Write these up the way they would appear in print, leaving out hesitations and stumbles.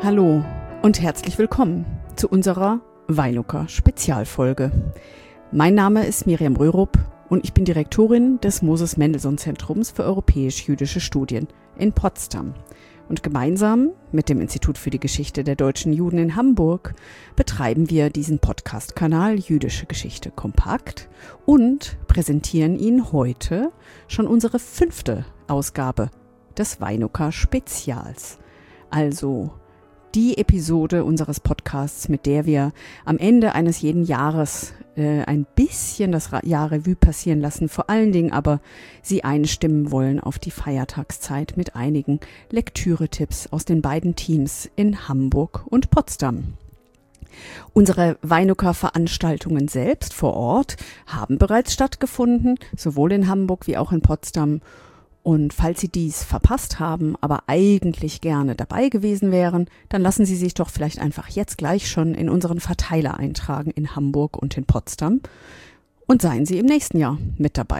Hallo und herzlich willkommen zu unserer Weinucker Spezialfolge. Mein Name ist Miriam Rörup und ich bin Direktorin des Moses-Mendelssohn-Zentrums für europäisch-jüdische Studien in Potsdam. Und gemeinsam mit dem Institut für die Geschichte der deutschen Juden in Hamburg betreiben wir diesen Podcast-Kanal Jüdische Geschichte kompakt und präsentieren Ihnen heute schon unsere 5. Ausgabe des Weinucker Spezials. Also die Episode unseres Podcasts, mit der wir am Ende eines jeden Jahres ein bisschen das Jahr Revue passieren lassen, vor allen Dingen aber Sie einstimmen wollen auf die Feiertagszeit mit einigen Lektüretipps aus den beiden Teams in Hamburg und Potsdam. Unsere Weinucker-Veranstaltungen selbst vor Ort haben bereits stattgefunden, sowohl in Hamburg wie auch in Potsdam. Und falls Sie dies verpasst haben, aber eigentlich gerne dabei gewesen wären, dann lassen Sie sich doch vielleicht einfach jetzt gleich schon in unseren Verteiler eintragen in Hamburg und in Potsdam und seien Sie im nächsten Jahr mit dabei.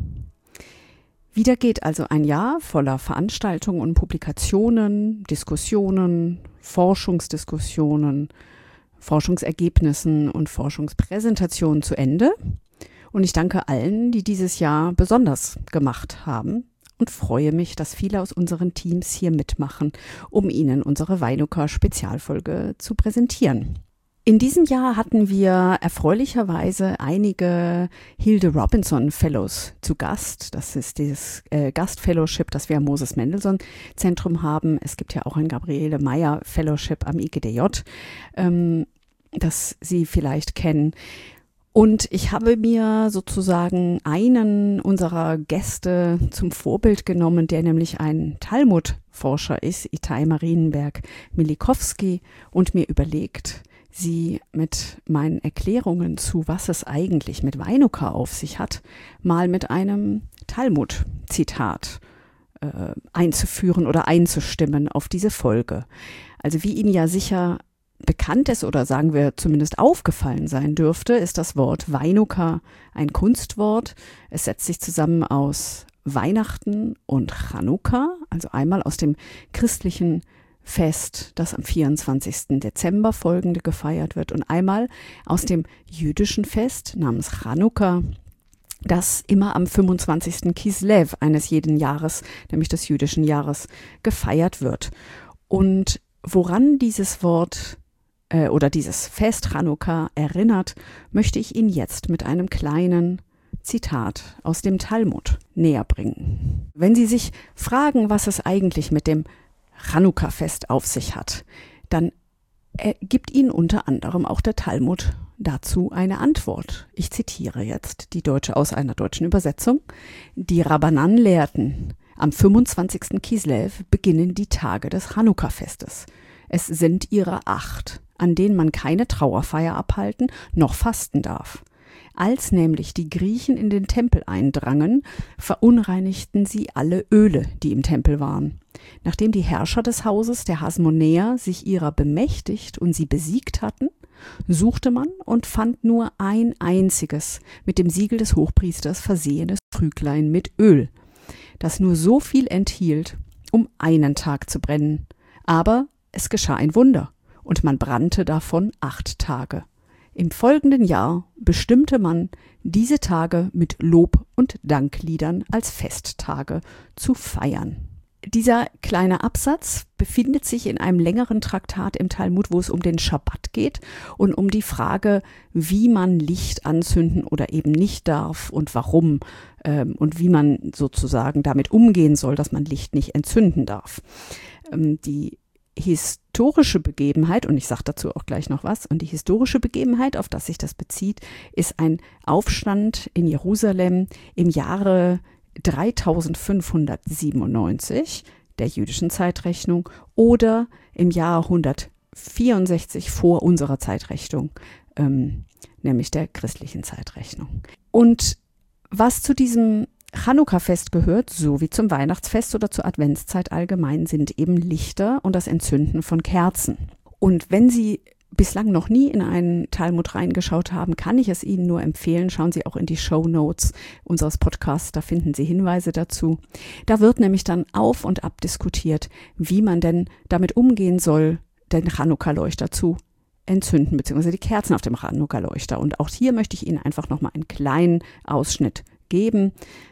Wieder geht also ein Jahr voller Veranstaltungen und Publikationen, Diskussionen, Forschungsdiskussionen, Forschungsergebnissen und Forschungspräsentationen zu Ende. Und ich danke allen, die dieses Jahr besonders gemacht haben. Und freue mich, dass viele aus unseren Teams hier mitmachen, um Ihnen unsere Weinucker Spezialfolge zu präsentieren. In diesem Jahr hatten wir erfreulicherweise einige Hilde Robinson Fellows zu Gast. Das ist dieses Gastfellowship, das wir am Moses-Mendelssohn-Zentrum haben. Es gibt ja auch ein Gabriele Meyer Fellowship am IGDJ, das Sie vielleicht kennen. Und ich habe mir sozusagen einen unserer Gäste zum Vorbild genommen, der nämlich ein Talmud-Forscher ist, Itai Marienberg-Milikowski, und mir überlegt, sie mit meinen Erklärungen zu, was es eigentlich mit Weinucker auf sich hat, mal mit einem Talmud-Zitat einzuführen oder einzustimmen auf diese Folge. Also wie Ihnen ja sicher bekannt ist oder sagen wir zumindest aufgefallen sein dürfte, ist das Wort Weinucker ein Kunstwort. Es setzt sich zusammen aus Weihnachten und Chanukka, also einmal aus dem christlichen Fest, das am 24. Dezember folgende gefeiert wird, und einmal aus dem jüdischen Fest namens Chanukka, das immer am 25. Kislev eines jeden Jahres, nämlich des jüdischen Jahres, gefeiert wird. Und woran dieses Wort oder dieses Fest Chanukka erinnert, möchte ich Ihnen jetzt mit einem kleinen Zitat aus dem Talmud näher bringen. Wenn Sie sich fragen, was es eigentlich mit dem Chanukka-Fest auf sich hat, dann gibt Ihnen unter anderem auch der Talmud dazu eine Antwort. Ich zitiere jetzt aus einer deutschen Übersetzung. Die Rabbanan lehrten, am 25. Kislev beginnen die Tage des Chanukka-Festes. Es sind ihre 8, an denen man keine Trauerfeier abhalten noch fasten darf. Als nämlich die Griechen in den Tempel eindrangen, verunreinigten sie alle Öle, die im Tempel waren. Nachdem die Herrscher des Hauses der Hasmonäer sich ihrer bemächtigt und sie besiegt hatten, suchte man und fand nur ein einziges, mit dem Siegel des Hochpriesters versehenes Krüglein mit Öl, das nur so viel enthielt, um einen Tag zu brennen. Aber es geschah ein Wunder, und man brannte davon 8 Tage. Im folgenden Jahr bestimmte man, diese Tage mit Lob- und Dankliedern als Festtage zu feiern. Dieser kleine Absatz befindet sich in einem längeren Traktat im Talmud, wo es um den Schabbat geht und um die Frage, wie man Licht anzünden oder eben nicht darf und warum und wie man sozusagen damit umgehen soll, dass man Licht nicht entzünden darf. Die historische Begebenheit, und ich sage dazu auch gleich noch was, und die historische Begebenheit, auf das sich das bezieht, ist ein Aufstand in Jerusalem im Jahre 3597 der jüdischen Zeitrechnung oder im Jahr 164 vor unserer Zeitrechnung, nämlich der christlichen Zeitrechnung. Und was zu diesem Chanukka-Fest gehört, so wie zum Weihnachtsfest oder zur Adventszeit allgemein, sind eben Lichter und das Entzünden von Kerzen. Und wenn Sie bislang noch nie in einen Talmud reingeschaut haben, kann ich es Ihnen nur empfehlen. Schauen Sie auch in die Shownotes unseres Podcasts, da finden Sie Hinweise dazu. Da wird nämlich dann auf und ab diskutiert, wie man denn damit umgehen soll, den Chanukka-Leuchter zu entzünden, beziehungsweise die Kerzen auf dem Chanukka-Leuchter. Und auch hier möchte ich Ihnen einfach nochmal einen kleinen Ausschnitt geben.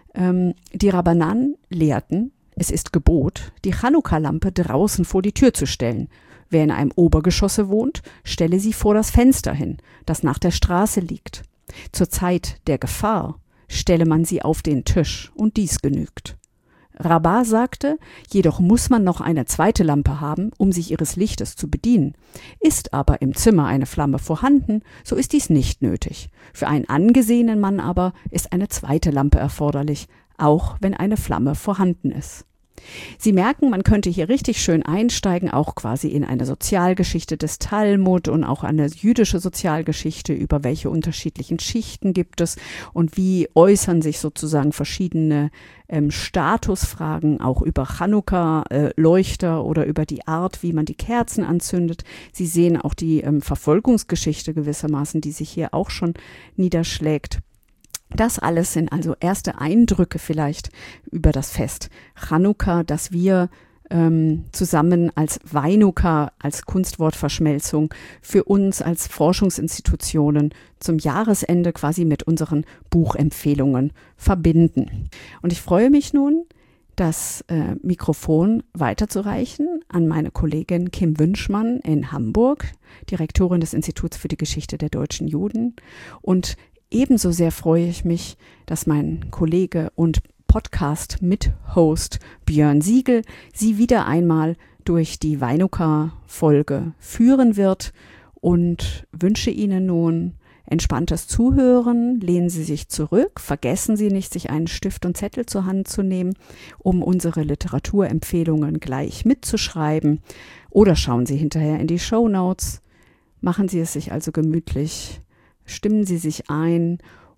Die Rabbanan lehrten, es ist Gebot, die Chanukka-Lampe draußen vor die Tür zu stellen. Wer in einem Obergeschosse wohnt, stelle sie vor das Fenster hin, das nach der Straße liegt. Zur Zeit der Gefahr stelle man sie auf den Tisch und dies genügt. Rabbah sagte, jedoch muss man noch eine zweite Lampe haben, um sich ihres Lichtes zu bedienen. Ist aber im Zimmer eine Flamme vorhanden, so ist dies nicht nötig. Für einen angesehenen Mann aber ist eine zweite Lampe erforderlich, auch wenn eine Flamme vorhanden ist. Sie merken, man könnte hier richtig schön einsteigen, auch quasi in eine Sozialgeschichte des Talmud und auch eine jüdische Sozialgeschichte, über welche unterschiedlichen Schichten gibt es und wie äußern sich sozusagen verschiedene Statusfragen, auch über Chanukka-Leuchter oder über die Art, wie man die Kerzen anzündet. Sie sehen auch die Verfolgungsgeschichte gewissermaßen, die sich hier auch schon niederschlägt. Das alles sind also erste Eindrücke vielleicht über das Fest Chanukka, das wir zusammen als Weinukka, als Kunstwortverschmelzung für uns als Forschungsinstitutionen zum Jahresende quasi mit unseren Buchempfehlungen verbinden. Und ich freue mich nun, das Mikrofon weiterzureichen an meine Kollegin Kim Wünschmann in Hamburg, Direktorin des Instituts für die Geschichte der deutschen Juden. Und ebenso sehr freue ich mich, dass mein Kollege und Podcast-Mit-Host Björn Siegel Sie wieder einmal durch die Weinukka-Folge führen wird und wünsche Ihnen nun entspanntes Zuhören. Lehnen Sie sich zurück, vergessen Sie nicht, sich einen Stift und Zettel zur Hand zu nehmen, um unsere Literaturempfehlungen gleich mitzuschreiben, oder schauen Sie hinterher in die Shownotes. Machen Sie es sich also gemütlich, stimmen Sie sich ein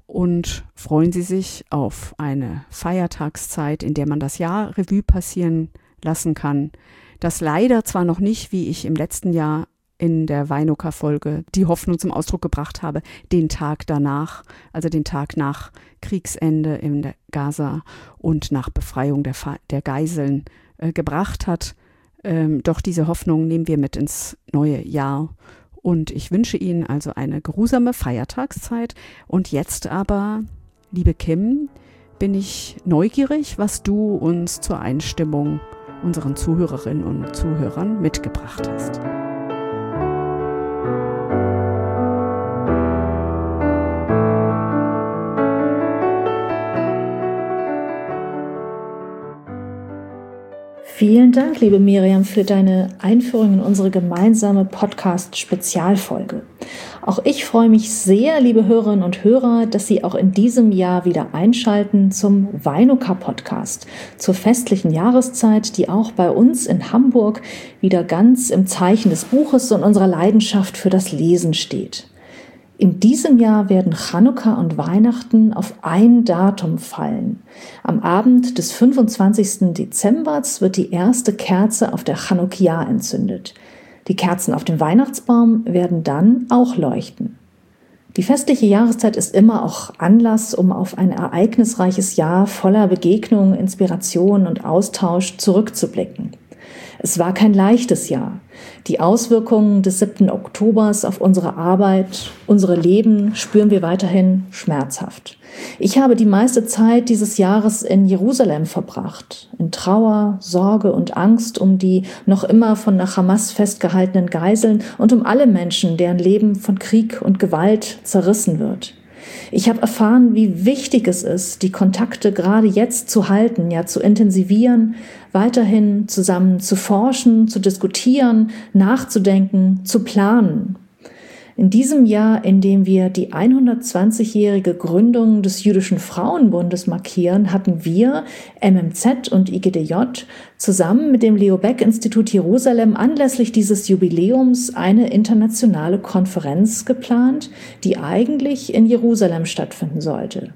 und freuen Sie sich auf eine Feiertagszeit, in der man das Jahr Revue passieren lassen kann, das leider zwar noch nicht, wie ich im letzten Jahr in der Weinukka-Folge die Hoffnung zum Ausdruck gebracht habe, den Tag danach, also den Tag nach Kriegsende in der Gaza und nach Befreiung der Geiseln gebracht hat. Doch diese Hoffnung nehmen wir mit ins neue Jahr. Und ich wünsche Ihnen also eine geruhsame Feiertagszeit. Und jetzt aber, liebe Kim, bin ich neugierig, was du uns zur Einstimmung unseren Zuhörerinnen und Zuhörern mitgebracht hast. Vielen Dank, liebe Miriam, für deine Einführung in unsere gemeinsame Podcast-Spezialfolge. Auch ich freue mich sehr, liebe Hörerinnen und Hörer, dass Sie auch in diesem Jahr wieder einschalten zum Weinukka-Podcast, zur festlichen Jahreszeit, die auch bei uns in Hamburg wieder ganz im Zeichen des Buches und unserer Leidenschaft für das Lesen steht. In diesem Jahr werden Chanukka und Weihnachten auf ein Datum fallen. Am Abend des 25. Dezember wird die erste Kerze auf der Chanukkia entzündet. Die Kerzen auf dem Weihnachtsbaum werden dann auch leuchten. Die festliche Jahreszeit ist immer auch Anlass, um auf ein ereignisreiches Jahr voller Begegnung, Inspiration und Austausch zurückzublicken. Es war kein leichtes Jahr. Die Auswirkungen des 7. Oktobers auf unsere Arbeit, unsere Leben spüren wir weiterhin schmerzhaft. Ich habe die meiste Zeit dieses Jahres in Jerusalem verbracht, in Trauer, Sorge und Angst um die noch immer von der Hamas festgehaltenen Geiseln und um alle Menschen, deren Leben von Krieg und Gewalt zerrissen wird. Ich habe erfahren, wie wichtig es ist, die Kontakte gerade jetzt zu halten, ja zu intensivieren, weiterhin zusammen zu forschen, zu diskutieren, nachzudenken, zu planen. In diesem Jahr, in dem wir die 120-jährige Gründung des Jüdischen Frauenbundes markieren, hatten wir, MMZ und IGDJ, zusammen mit dem Leo Baeck Institut Jerusalem anlässlich dieses Jubiläums eine internationale Konferenz geplant, die eigentlich in Jerusalem stattfinden sollte.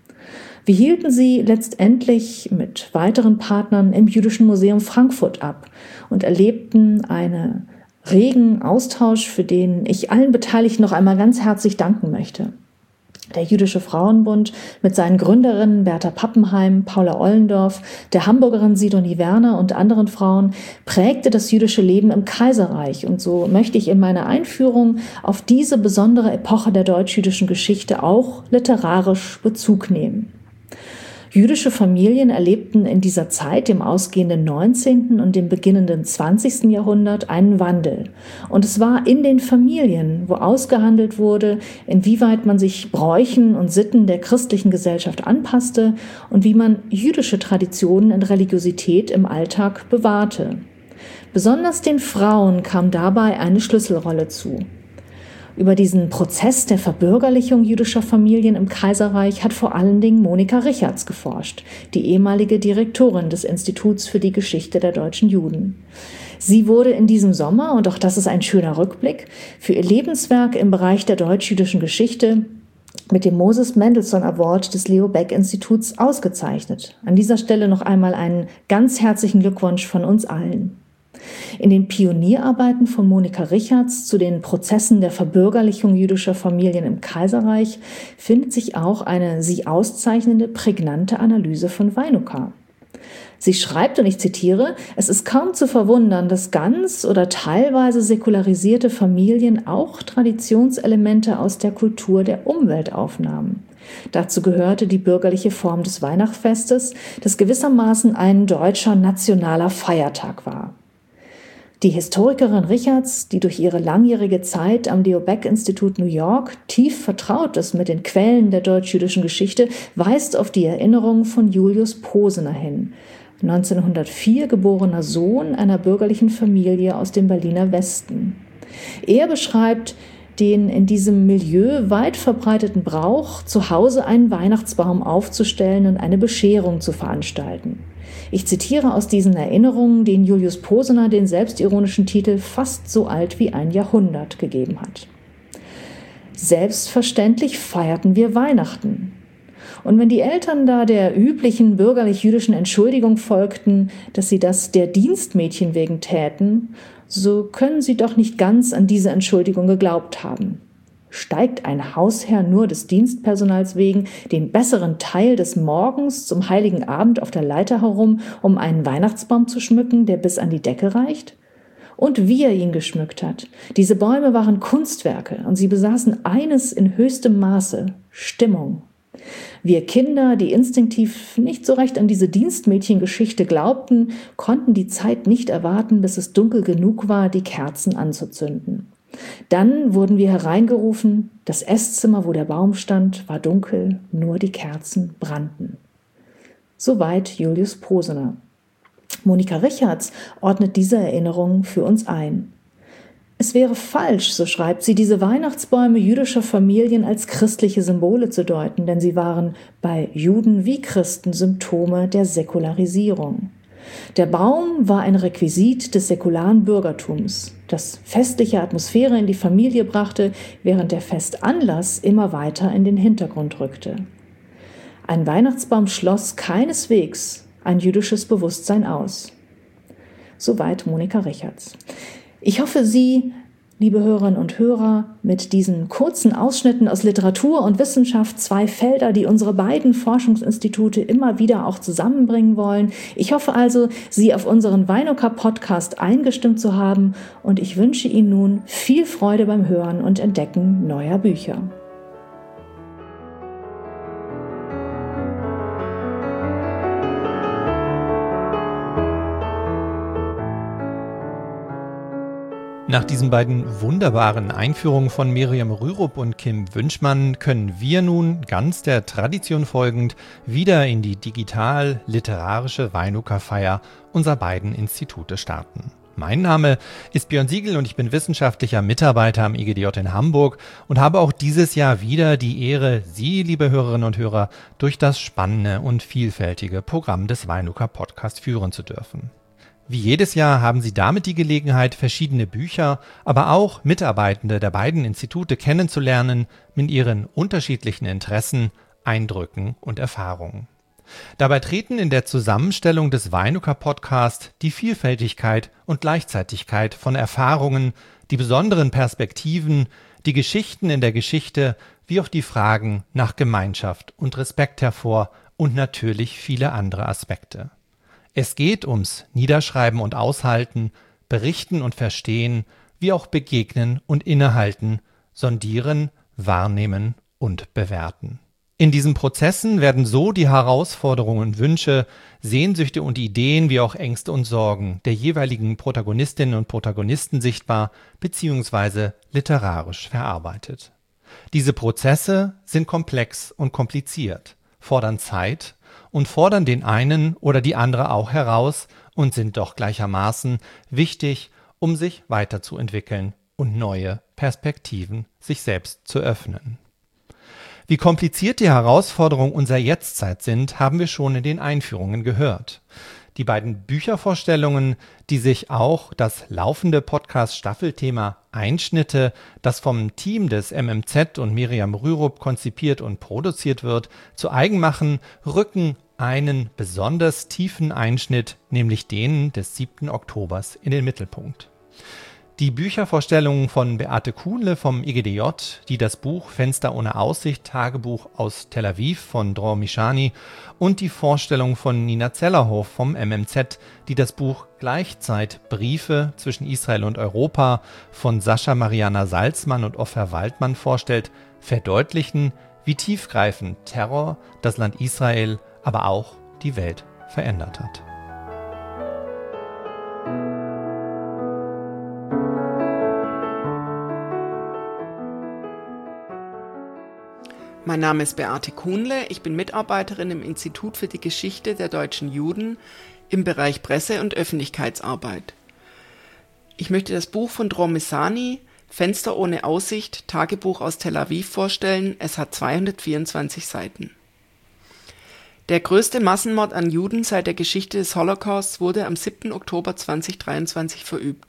Wir hielten sie letztendlich mit weiteren Partnern im Jüdischen Museum Frankfurt ab und erlebten einen regen Austausch, für den ich allen Beteiligten noch einmal ganz herzlich danken möchte. Der Jüdische Frauenbund mit seinen Gründerinnen Bertha Pappenheim, Paula Ollendorf, der Hamburgerin Sidonie Werner und anderen Frauen prägte das jüdische Leben im Kaiserreich. Und so möchte ich in meiner Einführung auf diese besondere Epoche der deutsch-jüdischen Geschichte auch literarisch Bezug nehmen. Jüdische Familien erlebten in dieser Zeit, dem ausgehenden 19. und dem beginnenden 20. Jahrhundert, einen Wandel. Und es war in den Familien, wo ausgehandelt wurde, inwieweit man sich Bräuchen und Sitten der christlichen Gesellschaft anpasste und wie man jüdische Traditionen und Religiosität im Alltag bewahrte. Besonders den Frauen kam dabei eine Schlüsselrolle zu. Über diesen Prozess der Verbürgerlichung jüdischer Familien im Kaiserreich hat vor allen Dingen Monika Richards geforscht, die ehemalige Direktorin des Instituts für die Geschichte der deutschen Juden. Sie wurde in diesem Sommer, und auch das ist ein schöner Rückblick, für ihr Lebenswerk im Bereich der deutsch-jüdischen Geschichte mit dem Moses Mendelssohn Award des Leo Baeck Instituts ausgezeichnet. An dieser Stelle noch einmal einen ganz herzlichen Glückwunsch von uns allen. In den Pionierarbeiten von Monika Richards zu den Prozessen der Verbürgerlichung jüdischer Familien im Kaiserreich findet sich auch eine sie auszeichnende, prägnante Analyse von Weinuka. Sie schreibt, und ich zitiere, es ist kaum zu verwundern, dass ganz oder teilweise säkularisierte Familien auch Traditionselemente aus der Kultur der Umwelt aufnahmen. Dazu gehörte die bürgerliche Form des Weihnachtsfestes, das gewissermaßen ein deutscher nationaler Feiertag war. Die Historikerin Richards, die durch ihre langjährige Zeit am Leo Baeck Institut New York tief vertraut ist mit den Quellen der deutsch-jüdischen Geschichte, weist auf die Erinnerungen von Julius Posener hin, 1904 geborener Sohn einer bürgerlichen Familie aus dem Berliner Westen. Er beschreibt den in diesem Milieu weit verbreiteten Brauch, zu Hause einen Weihnachtsbaum aufzustellen und eine Bescherung zu veranstalten. Ich zitiere aus diesen Erinnerungen, den Julius Posener den selbstironischen Titel fast so alt wie ein Jahrhundert gegeben hat. Selbstverständlich feierten wir Weihnachten. Und wenn die Eltern da der üblichen bürgerlich-jüdischen Entschuldigung folgten, dass sie das der Dienstmädchen wegen täten, so können sie doch nicht ganz an diese Entschuldigung geglaubt haben. Steigt ein Hausherr nur des Dienstpersonals wegen den besseren Teil des Morgens zum Heiligen Abend auf der Leiter herum, um einen Weihnachtsbaum zu schmücken, der bis an die Decke reicht? Und wie er ihn geschmückt hat. Diese Bäume waren Kunstwerke und sie besaßen eines in höchstem Maße: Stimmung. Wir Kinder, die instinktiv nicht so recht an diese Dienstmädchengeschichte glaubten, konnten die Zeit nicht erwarten, bis es dunkel genug war, die Kerzen anzuzünden. Dann wurden wir hereingerufen, das Esszimmer, wo der Baum stand, war dunkel, nur die Kerzen brannten. Soweit Julius Posener. Monika Richards ordnet diese Erinnerungen für uns ein. Es wäre falsch, so schreibt sie, diese Weihnachtsbäume jüdischer Familien als christliche Symbole zu deuten, denn sie waren bei Juden wie Christen Symptome der Säkularisierung. Der Baum war ein Requisit des säkularen Bürgertums, das festliche Atmosphäre in die Familie brachte, während der Festanlass immer weiter in den Hintergrund rückte. Ein Weihnachtsbaum schloss keineswegs ein jüdisches Bewusstsein aus. Soweit Monika Richards. Ich hoffe, Sie, liebe Hörerinnen und Hörer, mit diesen kurzen Ausschnitten aus Literatur und Wissenschaft, zwei Felder, die unsere beiden Forschungsinstitute immer wieder auch zusammenbringen wollen. Ich hoffe also, Sie auf unseren Weinuka-Podcast eingestimmt zu haben, und ich wünsche Ihnen nun viel Freude beim Hören und Entdecken neuer Bücher. Nach diesen beiden wunderbaren Einführungen von Miriam Rürup und Kim Wünschmann können wir nun, ganz der Tradition folgend, wieder in die digital-literarische Weinuka-Feier unserer beiden Institute starten. Mein Name ist Björn Siegel und ich bin wissenschaftlicher Mitarbeiter am IGDJ in Hamburg und habe auch dieses Jahr wieder die Ehre, Sie, liebe Hörerinnen und Hörer, durch das spannende und vielfältige Programm des Weinuka-Podcasts führen zu dürfen. Wie jedes Jahr haben Sie damit die Gelegenheit, verschiedene Bücher, aber auch Mitarbeitende der beiden Institute kennenzulernen mit ihren unterschiedlichen Interessen, Eindrücken und Erfahrungen. Dabei treten in der Zusammenstellung des Weinuka-Podcasts die Vielfältigkeit und Gleichzeitigkeit von Erfahrungen, die besonderen Perspektiven, die Geschichten in der Geschichte wie auch die Fragen nach Gemeinschaft und Respekt hervor und natürlich viele andere Aspekte. Es geht ums Niederschreiben und Aushalten, Berichten und Verstehen, wie auch Begegnen und Innehalten, Sondieren, Wahrnehmen und Bewerten. In diesen Prozessen werden so die Herausforderungen und Wünsche, Sehnsüchte und Ideen wie auch Ängste und Sorgen der jeweiligen Protagonistinnen und Protagonisten sichtbar bzw. literarisch verarbeitet. Diese Prozesse sind komplex und kompliziert, fordern Zeit und fordern den einen oder die andere auch heraus und sind doch gleichermaßen wichtig, um sich weiterzuentwickeln und neue Perspektiven sich selbst zu öffnen. Wie kompliziert die Herausforderungen unserer Jetztzeit sind, haben wir schon in den Einführungen gehört. Die beiden Büchervorstellungen, die sich auch das laufende Podcast-Staffelthema Einschnitte, das vom Team des MMZ und Miriam Rürup konzipiert und produziert wird, zu eigen machen, rücken einen besonders tiefen Einschnitt, nämlich den des 7. Oktobers, in den Mittelpunkt. Die Büchervorstellungen von Beate Kuhnle vom IGDJ, die das Buch Fenster ohne Aussicht, Tagebuch aus Tel Aviv von Dror Mishani und die Vorstellung von Nina Zellerhof vom MMZ, die das Buch Gleichzeit Briefe zwischen Israel und Europa von Sascha Mariana Salzmann und Ofer Waldmann vorstellt, verdeutlichen, wie tiefgreifend Terror das Land Israel, aber auch die Welt verändert hat. Mein Name ist Beate Kuhnle, ich bin Mitarbeiterin im Institut für die Geschichte der deutschen Juden im Bereich Presse- und Öffentlichkeitsarbeit. Ich möchte das Buch von Dror Mishani, Fenster ohne Aussicht, Tagebuch aus Tel Aviv vorstellen. Es hat 224 Seiten. Der größte Massenmord an Juden seit der Geschichte des Holocausts wurde am 7. Oktober 2023 verübt.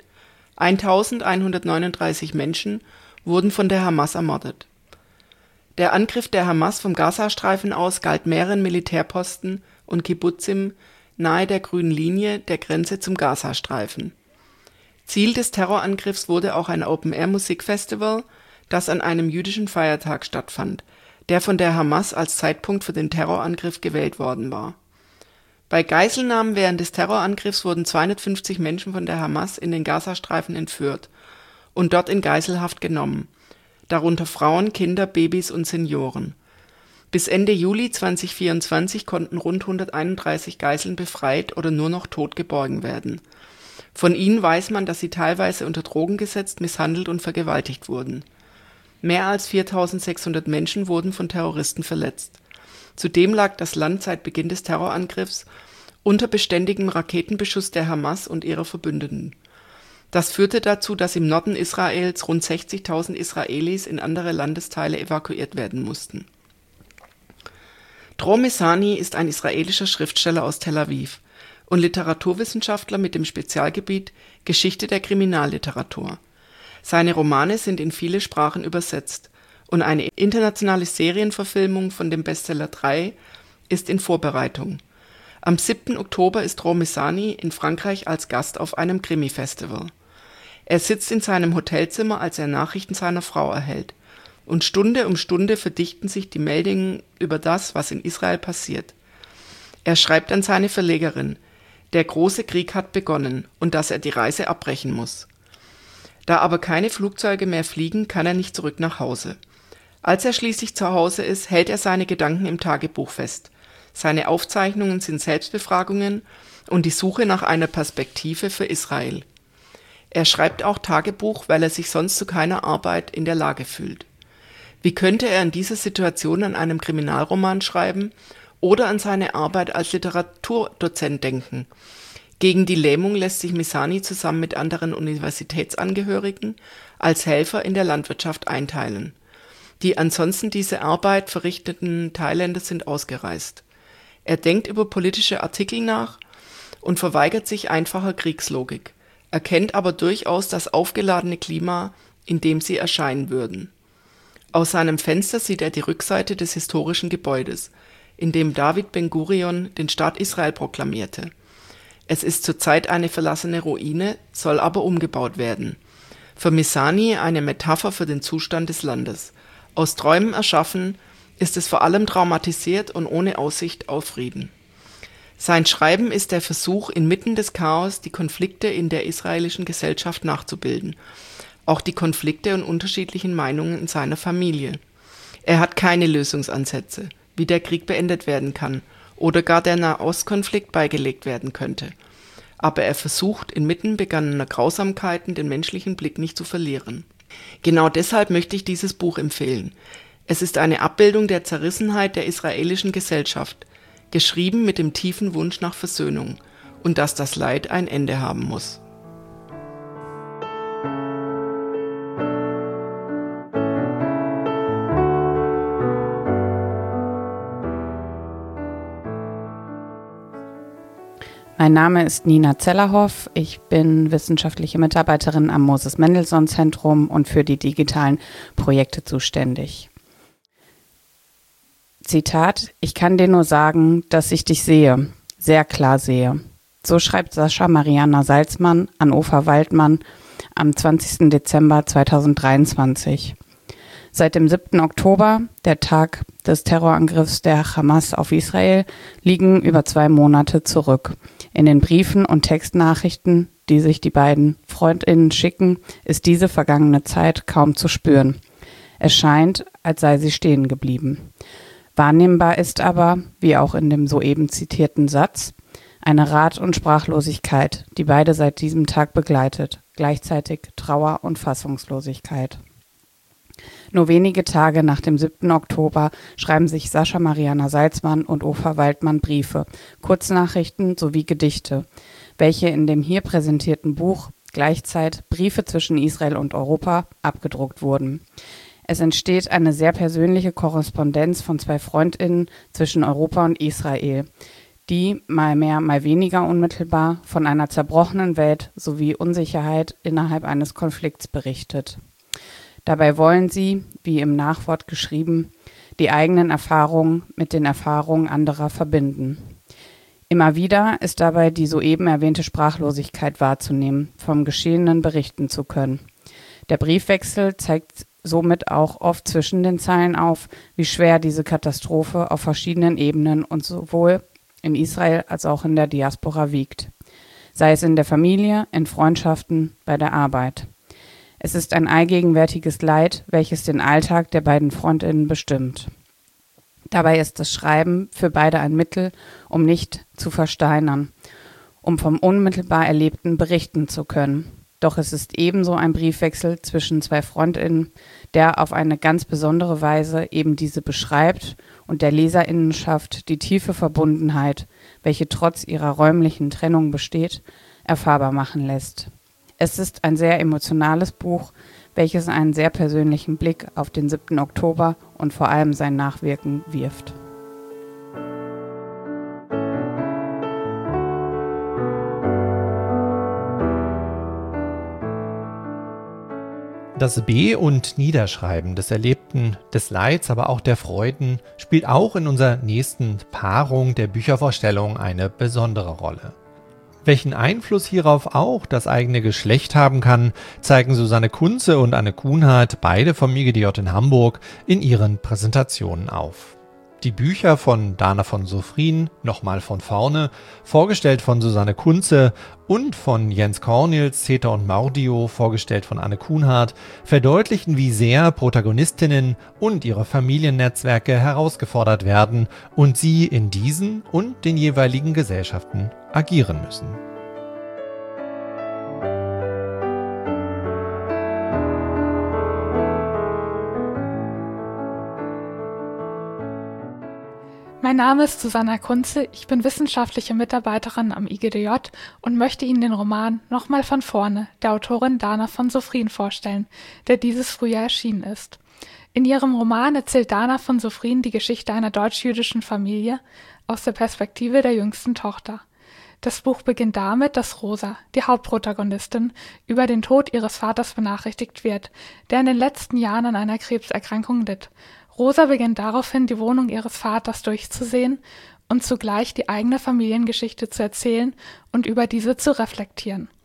1139 Menschen wurden von der Hamas ermordet. Der Angriff der Hamas vom Gazastreifen aus galt mehreren Militärposten und Kibbutzim nahe der grünen Linie der Grenze zum Gazastreifen. Ziel des Terrorangriffs wurde auch ein Open-Air-Musikfestival, das an einem jüdischen Feiertag stattfand, der von der Hamas als Zeitpunkt für den Terrorangriff gewählt worden war. Bei Geiselnahmen während des Terrorangriffs wurden 250 Menschen von der Hamas in den Gazastreifen entführt und dort in Geiselhaft genommen, darunter Frauen, Kinder, Babys und Senioren. Bis Ende Juli 2024 konnten rund 131 Geiseln befreit oder nur noch tot geborgen werden. Von ihnen weiß man, dass sie teilweise unter Drogen gesetzt, misshandelt und vergewaltigt wurden. Mehr als 4.600 Menschen wurden von Terroristen verletzt. Zudem lag das Land seit Beginn des Terrorangriffs unter beständigem Raketenbeschuss der Hamas und ihrer Verbündeten. Das führte dazu, dass im Norden Israels rund 60.000 Israelis in andere Landesteile evakuiert werden mussten. Dror Mishani ist ein israelischer Schriftsteller aus Tel Aviv und Literaturwissenschaftler mit dem Spezialgebiet Geschichte der Kriminalliteratur. Seine Romane sind in viele Sprachen übersetzt und eine internationale Serienverfilmung von dem Bestseller 3 ist in Vorbereitung. Am 7. Oktober ist Dror Mishani in Frankreich als Gast auf einem Krimi-Festival. Er sitzt in seinem Hotelzimmer, als er Nachrichten seiner Frau erhält. Und Stunde um Stunde verdichten sich die Meldungen über das, was in Israel passiert. Er schreibt an seine Verlegerin, der große Krieg hat begonnen und dass er die Reise abbrechen muss. Da aber keine Flugzeuge mehr fliegen, kann er nicht zurück nach Hause. Als er schließlich zu Hause ist, hält er seine Gedanken im Tagebuch fest. Seine Aufzeichnungen sind Selbstbefragungen und die Suche nach einer Perspektive für Israel. Er schreibt auch Tagebuch, weil er sich sonst zu keiner Arbeit in der Lage fühlt. Wie könnte er in dieser Situation an einem Kriminalroman schreiben oder an seine Arbeit als Literaturdozent denken? Gegen die Lähmung lässt sich Mishani zusammen mit anderen Universitätsangehörigen als Helfer in der Landwirtschaft einteilen. Die ansonsten diese Arbeit verrichteten Thailänder sind ausgereist. Er denkt über politische Artikel nach und verweigert sich einfacher Kriegslogik, erkennt aber durchaus das aufgeladene Klima, in dem sie erscheinen würden. Aus seinem Fenster sieht er die Rückseite des historischen Gebäudes, in dem David Ben-Gurion den Staat Israel proklamierte. Es ist zurzeit eine verlassene Ruine, soll aber umgebaut werden. Für Mizani eine Metapher für den Zustand des Landes. Aus Träumen erschaffen, ist es vor allem traumatisiert und ohne Aussicht auf Frieden. Sein Schreiben ist der Versuch, inmitten des Chaos die Konflikte in der israelischen Gesellschaft nachzubilden, auch die Konflikte und unterschiedlichen Meinungen in seiner Familie. Er hat keine Lösungsansätze, wie der Krieg beendet werden kann oder gar der Nahostkonflikt beigelegt werden könnte. Aber er versucht, inmitten begangener Grausamkeiten den menschlichen Blick nicht zu verlieren. Genau deshalb möchte ich dieses Buch empfehlen. Es ist eine Abbildung der Zerrissenheit der israelischen Gesellschaft, geschrieben mit dem tiefen Wunsch nach Versöhnung und dass das Leid ein Ende haben muss. Mein Name ist Nina Zellerhoff. Ich bin wissenschaftliche Mitarbeiterin am Moses-Mendelssohn-Zentrum und für die digitalen Projekte zuständig. Zitat: Ich kann dir nur sagen, dass ich dich sehe, sehr klar sehe. So schreibt Sascha Mariana Salzmann an Ofer Waldmann am 20. Dezember 2023. Seit dem 7. Oktober, der Tag des Terrorangriffs der Hamas auf Israel, liegen über 2 Monate zurück. In den Briefen und Textnachrichten, die sich die beiden FreundInnen schicken, ist diese vergangene Zeit kaum zu spüren. Es scheint, als sei sie stehen geblieben. Wahrnehmbar ist aber, wie auch in dem soeben zitierten Satz, eine Rat- und Sprachlosigkeit, die beide seit diesem Tag begleitet, gleichzeitig Trauer und Fassungslosigkeit. Nur wenige Tage nach dem 7. Oktober schreiben sich Sascha Mariana Salzmann und Ofer Waldmann Briefe, Kurznachrichten sowie Gedichte, welche in dem hier präsentierten Buch Gleichzeit Briefe zwischen Israel und Europa abgedruckt wurden. Es entsteht eine sehr persönliche Korrespondenz von 2 FreundInnen zwischen Europa und Israel, die, mal mehr, mal weniger unmittelbar, von einer zerbrochenen Welt sowie Unsicherheit innerhalb eines Konflikts berichtet. Dabei wollen sie, wie im Nachwort geschrieben, die eigenen Erfahrungen mit den Erfahrungen anderer verbinden. Immer wieder ist dabei die soeben erwähnte Sprachlosigkeit wahrzunehmen, vom Geschehenen berichten zu können. Der Briefwechsel zeigt somit auch oft zwischen den Zeilen auf, wie schwer diese Katastrophe auf verschiedenen Ebenen und sowohl in Israel als auch in der Diaspora wiegt. Sei es in der Familie, in Freundschaften, bei der Arbeit. Es ist ein allgegenwärtiges Leid, welches den Alltag der beiden FreundInnen bestimmt. Dabei ist das Schreiben für beide ein Mittel, um nicht zu versteinern, um vom unmittelbar Erlebten berichten zu können. Doch es ist ebenso ein Briefwechsel zwischen 2 FreundInnen, der auf eine ganz besondere Weise eben diese beschreibt und der LeserInnenschaft die tiefe Verbundenheit, welche trotz ihrer räumlichen Trennung besteht, erfahrbar machen lässt. Es ist ein sehr emotionales Buch, welches einen sehr persönlichen Blick auf den 7. Oktober und vor allem sein Nachwirken wirft. Das Be- und Niederschreiben des Erlebten, des Leids, aber auch der Freuden spielt auch in unserer nächsten Paarung der Büchervorstellung eine besondere Rolle. Welchen Einfluss hierauf auch das eigene Geschlecht haben kann, zeigen Susanne Kunze und Anne Kuhnhardt, beide vom IGDJ in Hamburg, in ihren Präsentationen auf. Die Bücher von Dana von Sofrin, nochmal von vorne, vorgestellt von Susanne Kunze, und von Jens Kornils, Zeta und Maudio, vorgestellt von Anne Kuhnhardt, verdeutlichen, wie sehr Protagonistinnen und ihre Familiennetzwerke herausgefordert werden und sie in diesen und den jeweiligen Gesellschaften agieren müssen. Mein Name ist Susanna Kunze, ich bin wissenschaftliche Mitarbeiterin am IGDJ und möchte Ihnen den Roman Nochmal von vorne der Autorin Dana von Sofrin vorstellen, der dieses Frühjahr erschienen ist. In ihrem Roman erzählt Dana von Sofrin die Geschichte einer deutsch-jüdischen Familie aus der Perspektive der jüngsten Tochter. Das Buch beginnt damit, dass Rosa, die Hauptprotagonistin, über den Tod ihres Vaters benachrichtigt wird, der in den letzten Jahren an einer Krebserkrankung litt. Rosa beginnt daraufhin, die Wohnung ihres Vaters durchzusehen und zugleich die eigene Familiengeschichte zu erzählen und über diese zu reflektieren.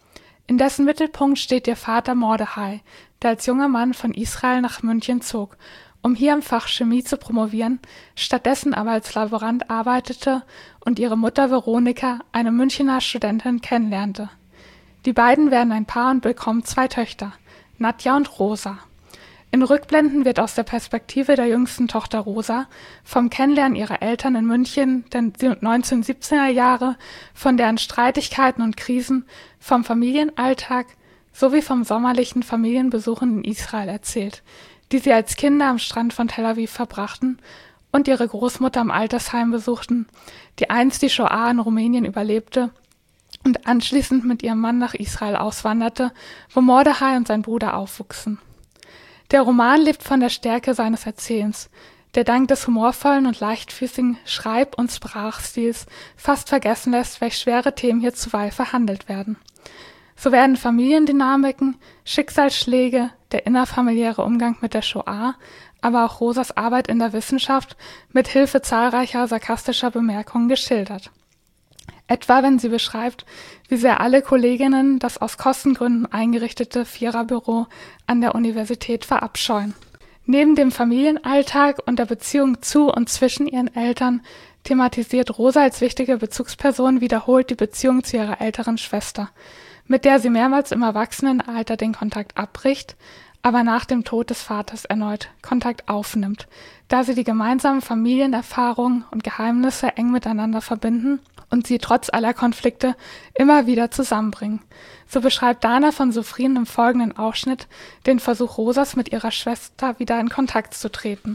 In dessen Mittelpunkt steht ihr Vater Mordechai, der als junger Mann von Israel nach München zog, um hier im Fach Chemie zu promovieren, stattdessen aber als Laborant arbeitete und ihre Mutter Veronika, eine Münchener Studentin, kennenlernte. Die beiden werden ein Paar und bekommen 2 Töchter, Nadja und Rosa. In Rückblenden wird aus der Perspektive der jüngsten Tochter Rosa vom Kennenlernen ihrer Eltern in München der 1917er Jahre, von deren Streitigkeiten und Krisen, vom Familienalltag sowie vom sommerlichen Familienbesuchen in Israel erzählt, die sie als Kinder am Strand von Tel Aviv verbrachten und ihre Großmutter im Altersheim besuchten, die einst die Shoah in Rumänien überlebte und anschließend mit ihrem Mann nach Israel auswanderte, wo Mordechai und sein Bruder aufwuchsen. Der Roman lebt von der Stärke seines Erzählens, der dank des humorvollen und leichtfüßigen Schreib- und Sprachstils fast vergessen lässt, welch schwere Themen hier zuweilen verhandelt werden. So werden Familiendynamiken, Schicksalsschläge, der innerfamiliäre Umgang mit der Shoah, aber auch Rosas Arbeit in der Wissenschaft mit Hilfe zahlreicher sarkastischer Bemerkungen geschildert. Etwa wenn sie beschreibt, wie sehr alle Kolleginnen das aus Kostengründen eingerichtete Viererbüro an der Universität verabscheuen. Neben dem Familienalltag und der Beziehung zu und zwischen ihren Eltern thematisiert Rosa als wichtige Bezugsperson wiederholt die Beziehung zu ihrer älteren Schwester, mit der sie mehrmals im Erwachsenenalter den Kontakt abbricht, aber nach dem Tod des Vaters erneut Kontakt aufnimmt, da sie die gemeinsamen Familienerfahrungen und Geheimnisse eng miteinander verbinden und sie trotz aller Konflikte immer wieder zusammenbringen. So beschreibt Dana von Sofrin im folgenden Ausschnitt den Versuch Rosas mit ihrer Schwester wieder in Kontakt zu treten.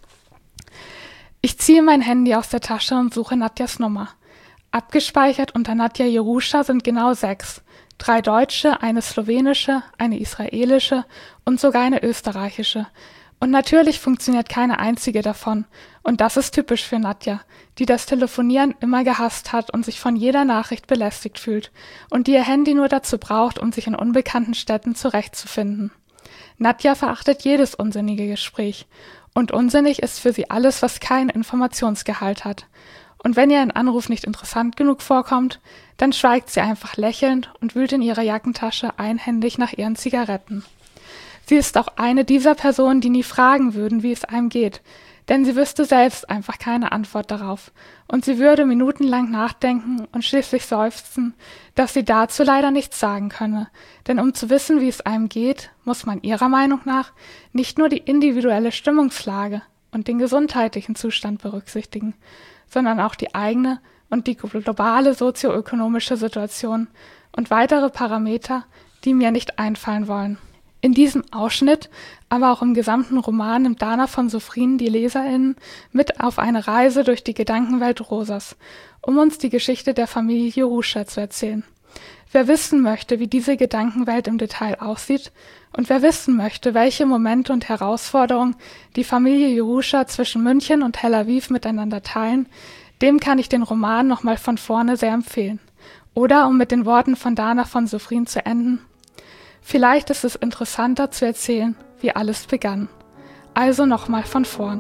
Ich ziehe mein Handy aus der Tasche und suche Nadjas Nummer. Abgespeichert unter Nadja Jerusha sind genau 6. 3 deutsche, eine slowenische, eine israelische und sogar eine österreichische. Und natürlich funktioniert keine einzige davon. Und das ist typisch für Nadja, die das Telefonieren immer gehasst hat und sich von jeder Nachricht belästigt fühlt und die ihr Handy nur dazu braucht, um sich in unbekannten Städten zurechtzufinden. Nadja verachtet jedes unsinnige Gespräch. Und unsinnig ist für sie alles, was keinen Informationsgehalt hat. Und wenn ihr ein Anruf nicht interessant genug vorkommt, dann schweigt sie einfach lächelnd und wühlt in ihrer Jackentasche einhändig nach ihren Zigaretten. Sie ist auch eine dieser Personen, die nie fragen würden, wie es einem geht, denn sie wüsste selbst einfach keine Antwort darauf. Und sie würde minutenlang nachdenken und schließlich seufzen, dass sie dazu leider nichts sagen könne. Denn um zu wissen, wie es einem geht, muss man ihrer Meinung nach nicht nur die individuelle Stimmungslage und den gesundheitlichen Zustand berücksichtigen, sondern auch die eigene und die globale sozioökonomische Situation und weitere Parameter, die mir nicht einfallen wollen. In diesem Ausschnitt, aber auch im gesamten Roman nimmt Dana von Sofrin die LeserInnen mit auf eine Reise durch die Gedankenwelt Rosas, um uns die Geschichte der Familie Jerusha zu erzählen. Wer wissen möchte, wie diese Gedankenwelt im Detail aussieht und wer wissen möchte, welche Momente und Herausforderungen die Familie Jerusha zwischen München und Tel Aviv miteinander teilen, dem kann ich den Roman nochmal von vorne sehr empfehlen. Oder, um mit den Worten von Dana von Sofrin zu enden, vielleicht ist es interessanter zu erzählen, wie alles begann. Also nochmal von vorn.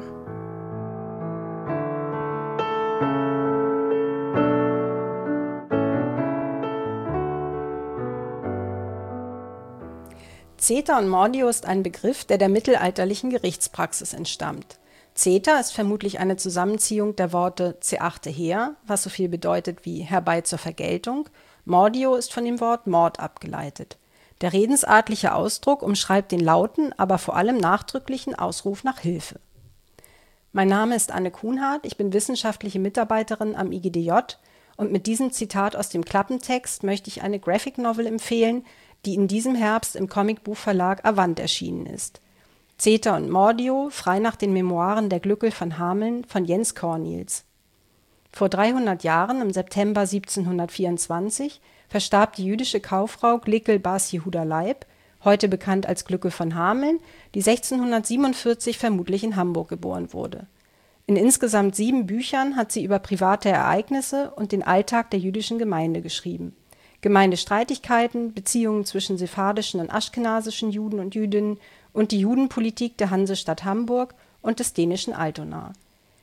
Zeta und Mordio ist ein Begriff, der der mittelalterlichen Gerichtspraxis entstammt. Zeta ist vermutlich eine Zusammenziehung der Worte ceachte her, was so viel bedeutet wie herbei zur Vergeltung. Mordio ist von dem Wort Mord abgeleitet. Der redensartliche Ausdruck umschreibt den lauten, aber vor allem nachdrücklichen Ausruf nach Hilfe. Mein Name ist Anne Kuhnhardt, ich bin wissenschaftliche Mitarbeiterin am IGDJ und mit diesem Zitat aus dem Klappentext möchte ich eine Graphic Novel empfehlen, die in diesem Herbst im Comicbuchverlag Avant erschienen ist. Zeta und Mordio, frei nach den Memoiren der Glückel von Hameln von Jens Cornils. Vor 300 Jahren, im September 1724, verstarb die jüdische Kauffrau Glickel Bas Jehuda Leib, heute bekannt als Glückel von Hameln, die 1647 vermutlich in Hamburg geboren wurde. In insgesamt 7 Büchern hat sie über private Ereignisse und den Alltag der jüdischen Gemeinde geschrieben. Gemeindestreitigkeiten, Beziehungen zwischen sephardischen und aschkenasischen Juden und Jüdinnen und die Judenpolitik der Hansestadt Hamburg und des dänischen Altona.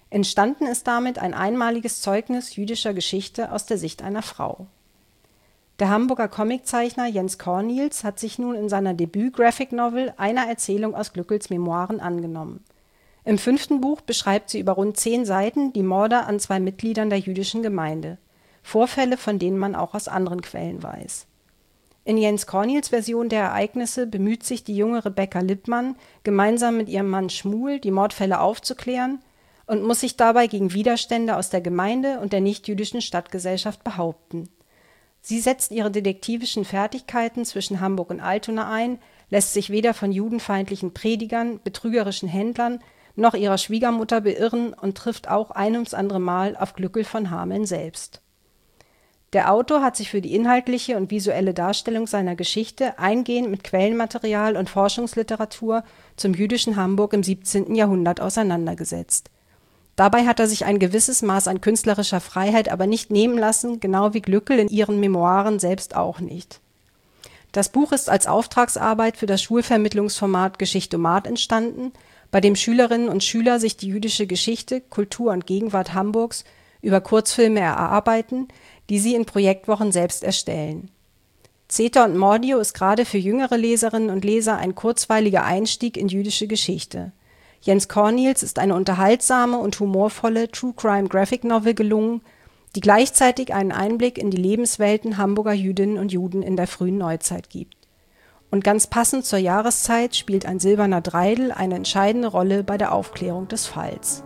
Entstanden ist damit ein einmaliges Zeugnis jüdischer Geschichte aus der Sicht einer Frau. Der Hamburger Comiczeichner Jens Cornils hat sich nun in seiner Debüt-Graphic-Novel einer Erzählung aus Glückels Memoiren angenommen. Im 5. Buch beschreibt sie über rund 10 Seiten die Morde an 2 Mitgliedern der jüdischen Gemeinde. Vorfälle, von denen man auch aus anderen Quellen weiß. In Jens Cornils Version der Ereignisse bemüht sich die junge Rebecca Lippmann, gemeinsam mit ihrem Mann Schmuel die Mordfälle aufzuklären und muss sich dabei gegen Widerstände aus der Gemeinde und der nichtjüdischen Stadtgesellschaft behaupten. Sie setzt ihre detektivischen Fertigkeiten zwischen Hamburg und Altona ein, lässt sich weder von judenfeindlichen Predigern, betrügerischen Händlern noch ihrer Schwiegermutter beirren und trifft auch ein ums andere Mal auf Glückel von Hameln selbst. Der Autor hat sich für die inhaltliche und visuelle Darstellung seiner Geschichte eingehend mit Quellenmaterial und Forschungsliteratur zum jüdischen Hamburg im 17. Jahrhundert auseinandergesetzt. Dabei hat er sich ein gewisses Maß an künstlerischer Freiheit aber nicht nehmen lassen, genau wie Glückel in ihren Memoiren selbst auch nicht. Das Buch ist als Auftragsarbeit für das Schulvermittlungsformat Geschichtomat entstanden, bei dem Schülerinnen und Schüler sich die jüdische Geschichte, Kultur und Gegenwart Hamburgs über Kurzfilme erarbeiten, die sie in Projektwochen selbst erstellen. Zeta und Mordio ist gerade für jüngere Leserinnen und Leser ein kurzweiliger Einstieg in jüdische Geschichte. Jens Cornils ist eine unterhaltsame und humorvolle True-Crime-Graphic-Novel gelungen, die gleichzeitig einen Einblick in die Lebenswelten Hamburger Jüdinnen und Juden in der frühen Neuzeit gibt. Und ganz passend zur Jahreszeit spielt ein silberner Dreidel eine entscheidende Rolle bei der Aufklärung des Falls.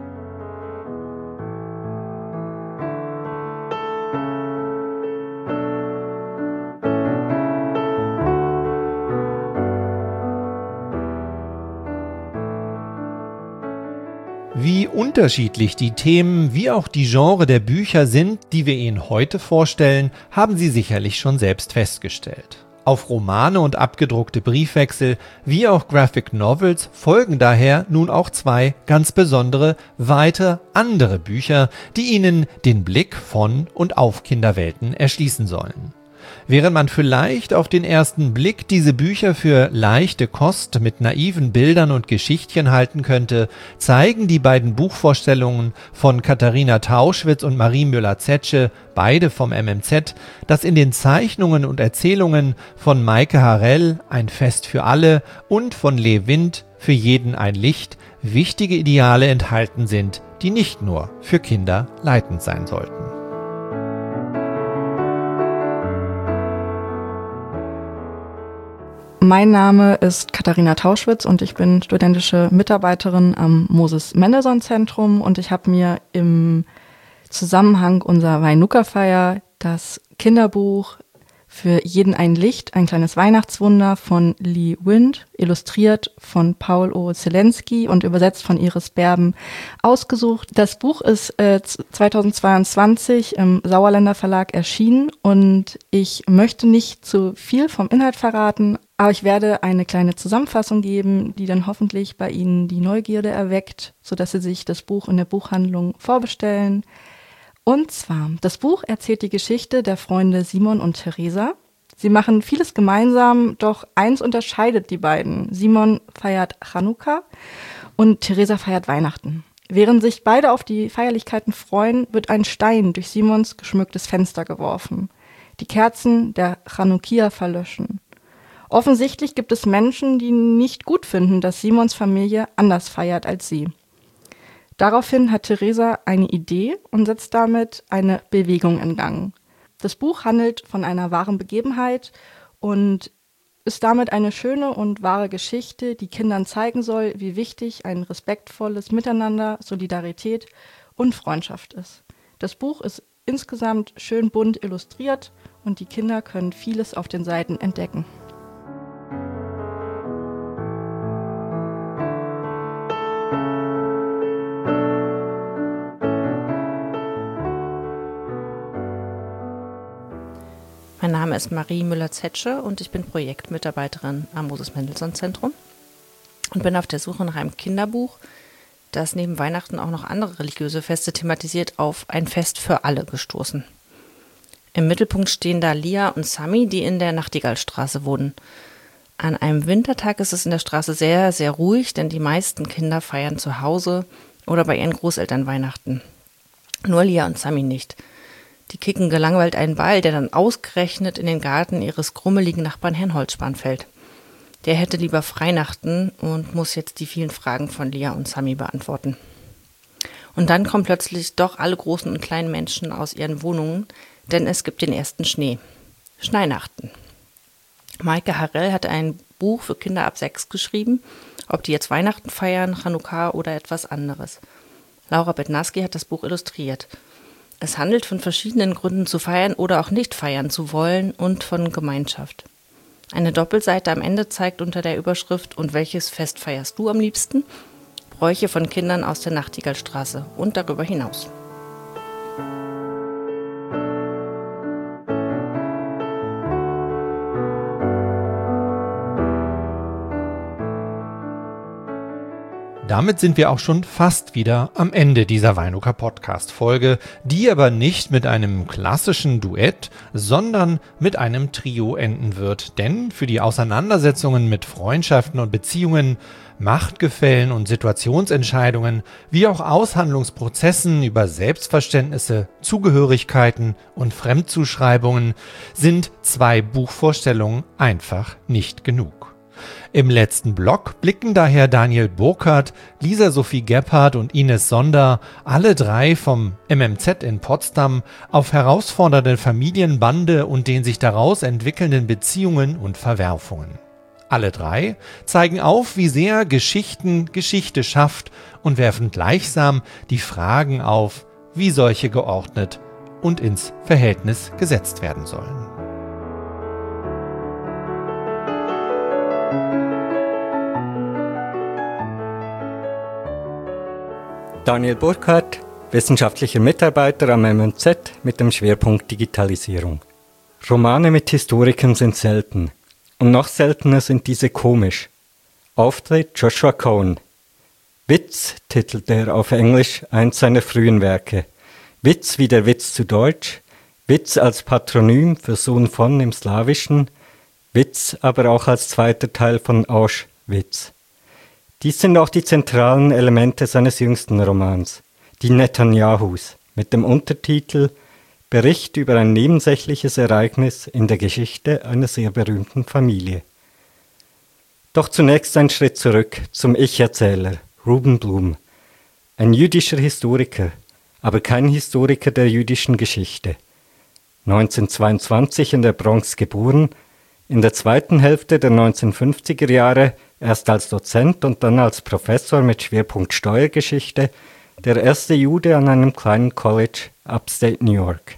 Wie unterschiedlich die Themen wie auch die Genre der Bücher sind, die wir Ihnen heute vorstellen, haben Sie sicherlich schon selbst festgestellt. Auf Romane und abgedruckte Briefwechsel wie auch Graphic Novels folgen daher nun auch 2 ganz besondere, weiter andere Bücher, die Ihnen den Blick von und auf Kinderwelten erschließen sollen. Während man vielleicht auf den ersten Blick diese Bücher für leichte Kost mit naiven Bildern und Geschichtchen halten könnte, zeigen die beiden Buchvorstellungen von Katharina Tauschwitz und Marie Müller-Zetsche, beide vom MMZ, dass in den Zeichnungen und Erzählungen von Maike Harrell, Ein Fest für alle, und von Lee Wind, Für jeden ein Licht, wichtige Ideale enthalten sind, die nicht nur für Kinder leitend sein sollten. Mein Name ist Katharina Tauschwitz und ich bin studentische Mitarbeiterin am Moses-Mendelssohn-Zentrum und ich habe mir im Zusammenhang unserer Weinuka-Feier das Kinderbuch Für jeden ein Licht, ein kleines Weihnachtswunder von Lee Wind, illustriert von Paul O. Zelensky und übersetzt von Iris Berben, ausgesucht. Das Buch ist 2022 im Sauerländer Verlag erschienen und ich möchte nicht zu viel vom Inhalt verraten, aber ich werde eine kleine Zusammenfassung geben, die dann hoffentlich bei Ihnen die Neugierde erweckt, sodass Sie sich das Buch in der Buchhandlung vorbestellen. Und zwar, das Buch erzählt die Geschichte der Freunde Simon und Theresa. Sie machen vieles gemeinsam, doch eins unterscheidet die beiden. Simon feiert Chanukka und Theresa feiert Weihnachten. Während sich beide auf die Feierlichkeiten freuen, wird ein Stein durch Simons geschmücktes Fenster geworfen. Die Kerzen der Chanukia verlöschen. Offensichtlich gibt es Menschen, die nicht gut finden, dass Simons Familie anders feiert als sie. Daraufhin hat Theresa eine Idee und setzt damit eine Bewegung in Gang. Das Buch handelt von einer wahren Begebenheit und ist damit eine schöne und wahre Geschichte, die Kindern zeigen soll, wie wichtig ein respektvolles Miteinander, Solidarität und Freundschaft ist. Das Buch ist insgesamt schön bunt illustriert und die Kinder können vieles auf den Seiten entdecken. Mein Name ist Marie Müller-Zetsche und ich bin Projektmitarbeiterin am Moses-Mendelssohn-Zentrum und bin auf der Suche nach einem Kinderbuch, das neben Weihnachten auch noch andere religiöse Feste thematisiert, auf Ein Fest für alle gestoßen. Im Mittelpunkt stehen da Lia und Sami, die in der Nachtigallstraße wohnen. An einem Wintertag ist es in der Straße sehr, sehr ruhig, denn die meisten Kinder feiern zu Hause oder bei ihren Großeltern Weihnachten. Nur Lia und Sami nicht. Die kicken gelangweilt einen Ball, der dann ausgerechnet in den Garten ihres grummeligen Nachbarn Herrn Holzspan fällt. Der hätte lieber Freinachten und muss jetzt die vielen Fragen von Lia und Sami beantworten. Und dann kommen plötzlich doch alle großen und kleinen Menschen aus ihren Wohnungen, denn es gibt den ersten Schnee. Schneinachten. Maike Harrell hat ein Buch für Kinder ab 6 geschrieben, ob die jetzt Weihnachten feiern, Chanukka oder etwas anderes. Laura Bednarski hat das Buch illustriert. Es handelt von verschiedenen Gründen zu feiern oder auch nicht feiern zu wollen und von Gemeinschaft. Eine Doppelseite am Ende zeigt unter der Überschrift „Und welches Fest feierst du am liebsten?" Bräuche von Kindern aus der Nachtigallstraße und darüber hinaus. Damit sind wir auch schon fast wieder am Ende dieser Weinuka-Podcast-Folge, die aber nicht mit einem klassischen Duett, sondern mit einem Trio enden wird. Denn für die Auseinandersetzungen mit Freundschaften und Beziehungen, Machtgefällen und Situationsentscheidungen, wie auch Aushandlungsprozessen über Selbstverständnisse, Zugehörigkeiten und Fremdzuschreibungen sind 2 Buchvorstellungen einfach nicht genug. Im letzten Block blicken daher Daniel Burkhardt, Lisa Sophie Gebhardt und Ines Sonder, alle 3 vom MMZ in Potsdam, auf herausfordernde Familienbande und den sich daraus entwickelnden Beziehungen und Verwerfungen. Alle 3 zeigen auf, wie sehr Geschichten Geschichte schafft und werfen gleichsam die Fragen auf, wie solche geordnet und ins Verhältnis gesetzt werden sollen. Daniel Burkhardt, wissenschaftlicher Mitarbeiter am MMZ mit dem Schwerpunkt Digitalisierung. Romane mit Historikern sind selten. Und noch seltener sind diese komisch. Auftritt Joshua Cohen. Witz titelt er auf Englisch eins seiner frühen Werke. Witz wie der Witz zu Deutsch, Witz als Patronym für Sohn von im Slawischen, Witz aber auch als zweiter Teil von Auschwitz. Dies sind auch die zentralen Elemente seines jüngsten Romans, die Netanyahus, mit dem Untertitel Bericht über ein nebensächliches Ereignis in der Geschichte einer sehr berühmten Familie. Doch zunächst ein Schritt zurück zum Ich-Erzähler, Ruben Blum, ein jüdischer Historiker, aber kein Historiker der jüdischen Geschichte. 1922 in der Bronx geboren, in der zweiten Hälfte der 1950er Jahre erst als Dozent und dann als Professor mit Schwerpunkt Steuergeschichte, der erste Jude an einem kleinen College upstate New York.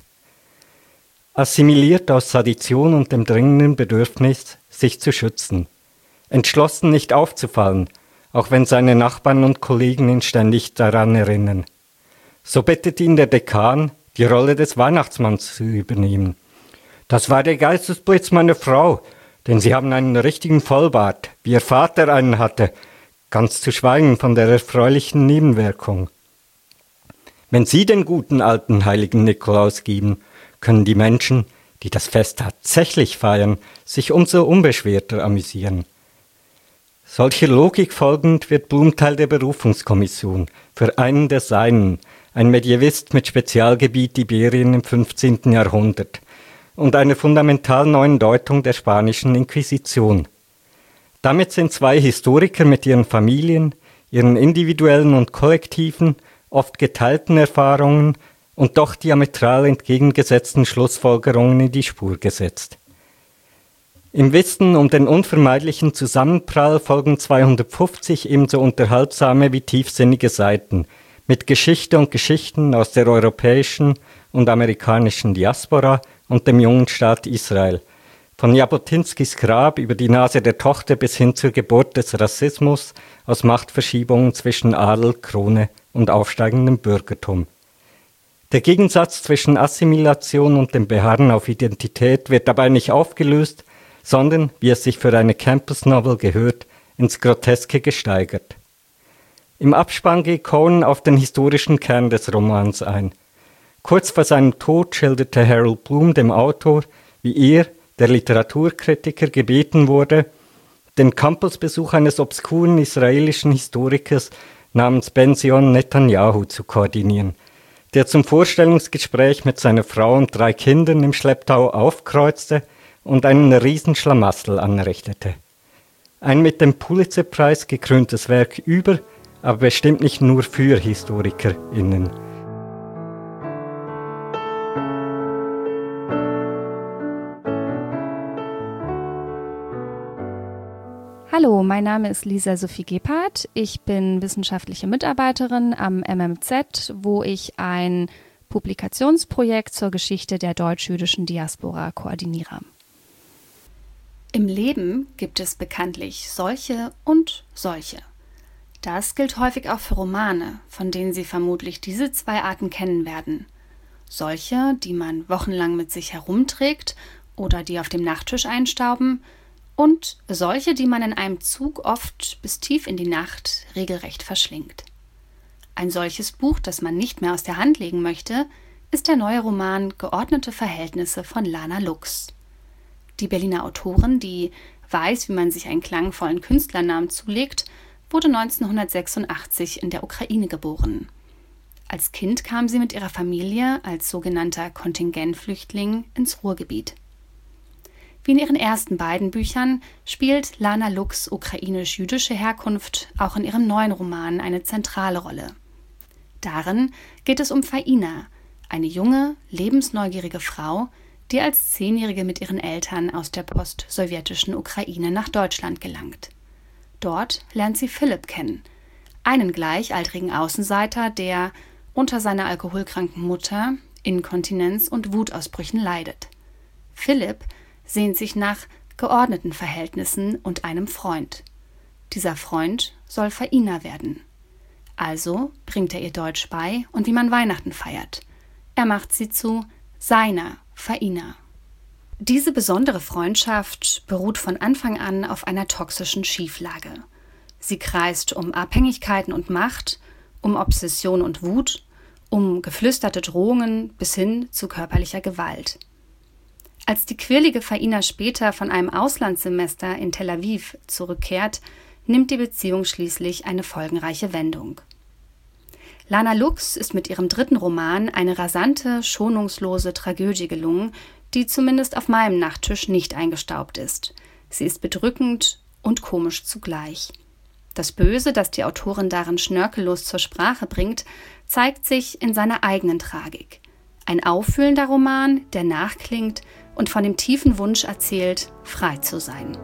Assimiliert aus Tradition und dem dringenden Bedürfnis, sich zu schützen. Entschlossen, nicht aufzufallen, auch wenn seine Nachbarn und Kollegen ihn ständig daran erinnern. So bittet ihn der Dekan, die Rolle des Weihnachtsmanns zu übernehmen. Das war der Geistesblitz meiner Frau, denn sie haben einen richtigen Vollbart, wie ihr Vater einen hatte, ganz zu schweigen von der erfreulichen Nebenwirkung. Wenn Sie den guten alten heiligen Nikolaus geben, können die Menschen, die das Fest tatsächlich feiern, sich umso unbeschwerter amüsieren. Solcher Logik folgend wird Blum Teil der Berufungskommission für einen der Seinen, ein Medievist mit Spezialgebiet Iberien im 15. Jahrhundert und einer fundamental neuen Deutung der spanischen Inquisition. Damit sind 2 Historiker mit ihren Familien, ihren individuellen und kollektiven, oft geteilten Erfahrungen und doch diametral entgegengesetzten Schlussfolgerungen in die Spur gesetzt. Im Wissen um den unvermeidlichen Zusammenprall folgen 250 ebenso unterhaltsame wie tiefsinnige Seiten mit Geschichte und Geschichten aus der europäischen und amerikanischen Diaspora und dem jungen Staat Israel, von Jabotinskis Grab über die Nase der Tochter bis hin zur Geburt des Rassismus aus Machtverschiebungen zwischen Adel, Krone und aufsteigendem Bürgertum. Der Gegensatz zwischen Assimilation und dem Beharren auf Identität wird dabei nicht aufgelöst, sondern, wie es sich für eine Campus-Novel gehört, ins Groteske gesteigert. Im Abspann geht Cohen auf den historischen Kern des Romans ein. Kurz vor seinem Tod schilderte Harold Bloom dem Autor, wie er, der Literaturkritiker, gebeten wurde, den Campusbesuch eines obskuren israelischen Historikers namens Ben-Zion Netanyahu zu koordinieren, der zum Vorstellungsgespräch mit seiner Frau und 3 Kindern im Schlepptau aufkreuzte und einen Riesenschlamassel anrichtete. Ein mit dem Pulitzerpreis gekröntes Werk über, aber bestimmt nicht nur für HistorikerInnen. Hallo, mein Name ist Lisa Sophie Gebhardt. Ich bin wissenschaftliche Mitarbeiterin am MMZ, wo ich ein Publikationsprojekt zur Geschichte der deutsch-jüdischen Diaspora koordiniere. Im Leben gibt es bekanntlich solche und solche. Das gilt häufig auch für Romane, von denen Sie vermutlich diese 2 Arten kennen werden. Solche, die man wochenlang mit sich herumträgt oder die auf dem Nachttisch einstauben, und solche, die man in einem Zug oft bis tief in die Nacht regelrecht verschlingt. Ein solches Buch, das man nicht mehr aus der Hand legen möchte, ist der neue Roman Geordnete Verhältnisse von Lana Lux. Die Berliner Autorin, die weiß, wie man sich einen klangvollen Künstlernamen zulegt, wurde 1986 in der Ukraine geboren. Als Kind kam sie mit ihrer Familie als sogenannter Kontingentflüchtling ins Ruhrgebiet. Wie in ihren ersten beiden Büchern spielt Lana Lux ukrainisch-jüdische Herkunft auch in ihrem neuen Roman eine zentrale Rolle. Darin geht es um Faina, eine junge, lebensneugierige Frau, die als 10-Jährige mit ihren Eltern aus der post-sowjetischen Ukraine nach Deutschland gelangt. Dort lernt sie Philipp kennen, einen gleichaltrigen Außenseiter, der unter seiner alkoholkranken Mutter Inkontinenz und Wutausbrüchen leidet. Philipp sehnt sich nach geordneten Verhältnissen und einem Freund. Dieser Freund soll Faina werden. Also bringt er ihr Deutsch bei und wie man Weihnachten feiert. Er macht sie zu seiner Faina. Diese besondere Freundschaft beruht von Anfang an auf einer toxischen Schieflage. Sie kreist um Abhängigkeiten und Macht, um Obsession und Wut, um geflüsterte Drohungen bis hin zu körperlicher Gewalt. Als die quirlige Faina später von einem Auslandssemester in Tel Aviv zurückkehrt, nimmt die Beziehung schließlich eine folgenreiche Wendung. Lana Lux ist mit ihrem 3. Roman eine rasante, schonungslose Tragödie gelungen, die zumindest auf meinem Nachttisch nicht eingestaubt ist. Sie ist bedrückend und komisch zugleich. Das Böse, das die Autorin darin schnörkellos zur Sprache bringt, zeigt sich in seiner eigenen Tragik. Ein auffühlender Roman, der nachklingt und von dem tiefen Wunsch erzählt, frei zu sein.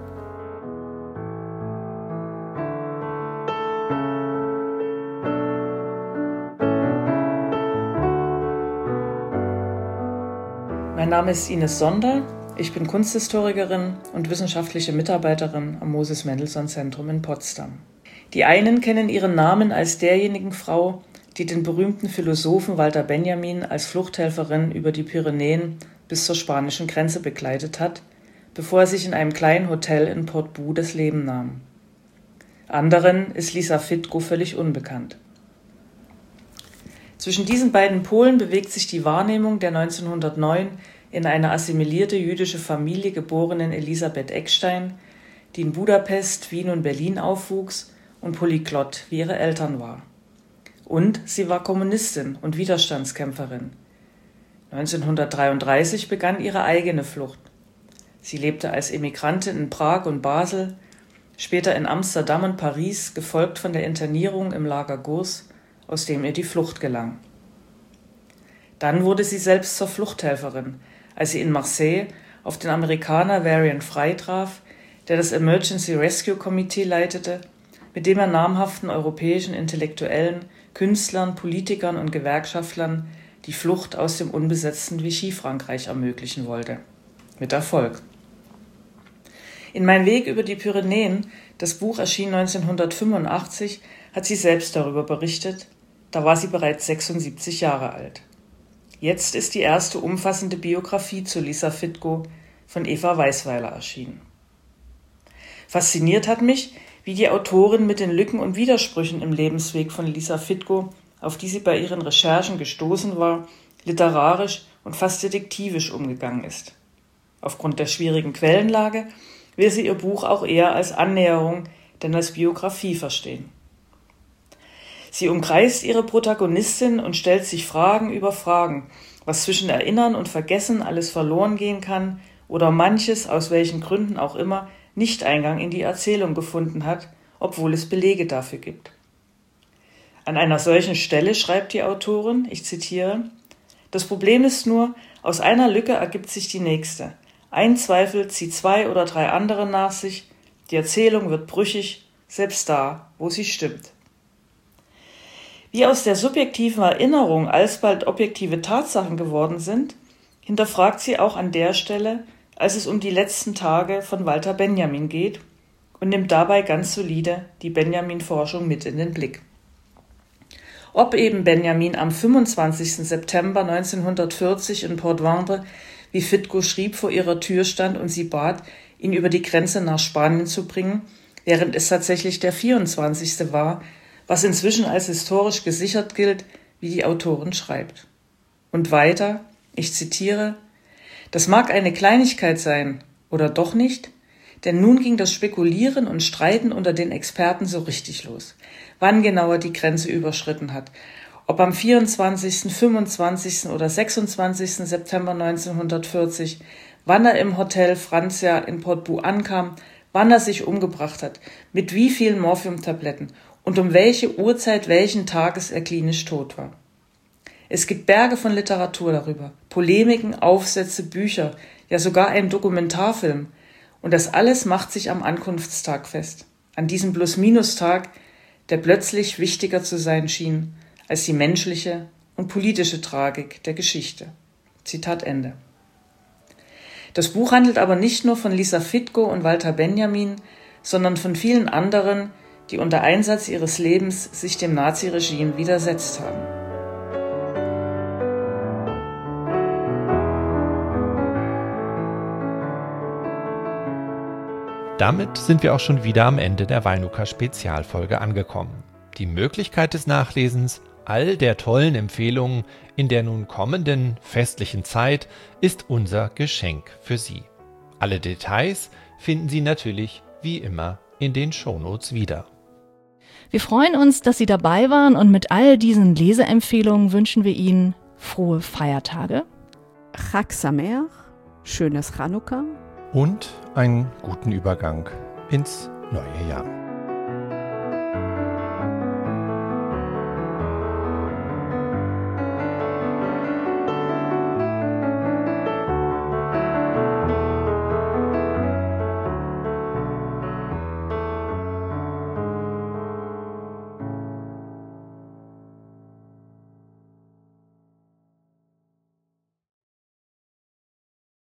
Mein Name ist Ines Sonder, ich bin Kunsthistorikerin und wissenschaftliche Mitarbeiterin am Moses-Mendelssohn-Zentrum in Potsdam. Die einen kennen ihren Namen als derjenigen Frau, die den berühmten Philosophen Walter Benjamin als Fluchthelferin über die Pyrenäen bis zur spanischen Grenze begleitet hat, bevor er sich in einem kleinen Hotel in Portbou das Leben nahm. Anderen ist Lisa Fitko völlig unbekannt. Zwischen diesen beiden Polen bewegt sich die Wahrnehmung der 1909 in eine assimilierte jüdische Familie geborenen Elisabeth Eckstein, die in Budapest, Wien und Berlin aufwuchs und polyglott wie ihre Eltern war. Und sie war Kommunistin und Widerstandskämpferin. 1933 begann ihre eigene Flucht. Sie lebte als Emigrantin in Prag und Basel, später in Amsterdam und Paris, gefolgt von der Internierung im Lager Gurs, aus dem ihr die Flucht gelang. Dann wurde sie selbst zur Fluchthelferin, als sie in Marseille auf den Amerikaner Varian Fry traf, der das Emergency Rescue Committee leitete, mit dem er namhaften europäischen Intellektuellen, Künstlern, Politikern und Gewerkschaftlern die Flucht aus dem unbesetzten Vichy-Frankreich ermöglichen wollte. Mit Erfolg. In Mein Weg über die Pyrenäen, das Buch erschien 1985, hat sie selbst darüber berichtet. Da war sie bereits 76 Jahre alt. Jetzt ist die erste umfassende Biografie zu Lisa Fitko von Eva Weisweiler erschienen. Fasziniert hat mich, wie die Autorin mit den Lücken und Widersprüchen im Lebensweg von Lisa Fitko, auf die sie bei ihren Recherchen gestoßen war, literarisch und fast detektivisch umgegangen ist. Aufgrund der schwierigen Quellenlage will sie ihr Buch auch eher als Annäherung denn als Biografie verstehen. Sie umkreist ihre Protagonistin und stellt sich Fragen über Fragen, was zwischen Erinnern und Vergessen alles verloren gehen kann oder manches, aus welchen Gründen auch immer, nicht Eingang in die Erzählung gefunden hat, obwohl es Belege dafür gibt. An einer solchen Stelle schreibt die Autorin, ich zitiere, das Problem ist nur, aus einer Lücke ergibt sich die nächste. Ein Zweifel zieht 2 oder 3 andere nach sich, die Erzählung wird brüchig, selbst da, wo sie stimmt. Wie aus der subjektiven Erinnerung alsbald objektive Tatsachen geworden sind, hinterfragt sie auch an der Stelle, als es um die letzten Tage von Walter Benjamin geht und nimmt dabei ganz solide die Benjamin-Forschung mit in den Blick. Ob eben Benjamin am 25. September 1940 in Port Vendre, wie Fitko schrieb, vor ihrer Tür stand und sie bat, ihn über die Grenze nach Spanien zu bringen, während es tatsächlich der 24. war, was inzwischen als historisch gesichert gilt, wie die Autorin schreibt. Und weiter, ich zitiere, das mag eine Kleinigkeit sein, oder doch nicht? Denn nun ging das Spekulieren und Streiten unter den Experten so richtig los. Wann genau er die Grenze überschritten hat, ob am 24., 25. oder 26. September 1940, wann er im Hotel Francia in Portbou ankam, wann er sich umgebracht hat, mit wie vielen Morphiumtabletten und um welche Uhrzeit welchen Tages er klinisch tot war. Es gibt Berge von Literatur darüber, Polemiken, Aufsätze, Bücher, ja sogar einen Dokumentarfilm. Und das alles macht sich am Ankunftstag fest, an diesem Plus-Minus-Tag, der plötzlich wichtiger zu sein schien als die menschliche und politische Tragik der Geschichte. Zitat Ende. Das Buch handelt aber nicht nur von Lisa Fitko und Walter Benjamin, sondern von vielen anderen, die unter Einsatz ihres Lebens sich dem Naziregime widersetzt haben. Damit sind wir auch schon wieder am Ende der Weinuka-Spezialfolge angekommen. Die Möglichkeit des Nachlesens all der tollen Empfehlungen in der nun kommenden festlichen Zeit ist unser Geschenk für Sie. Alle Details finden Sie natürlich wie immer in den Shownotes wieder. Wir freuen uns, dass Sie dabei waren und mit all diesen Leseempfehlungen wünschen wir Ihnen frohe Feiertage. Chag Sameach, schönes Chanukka und einen guten Übergang ins neue Jahr.